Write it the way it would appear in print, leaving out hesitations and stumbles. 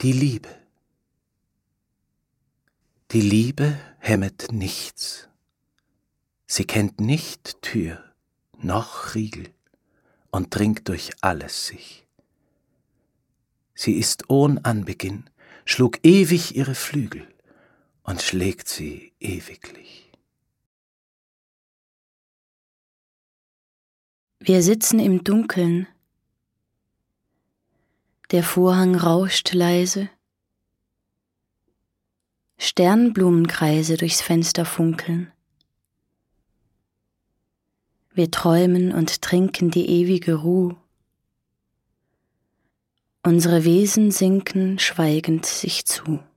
Die Liebe. Die Liebe hemmet nichts. Sie kennt nicht Tür noch Riegel und dringt durch alles sich. Sie ist ohn Anbeginn, schlug ewig ihre Flügel und schlägt sie ewiglich. Wir sitzen im Dunkeln. Der Vorhang rauscht leise. Sternblumenkreise durchs Fenster funkeln. Wir träumen und trinken die ewige Ruh. Unsere Wesen sinken schweigend sich zu.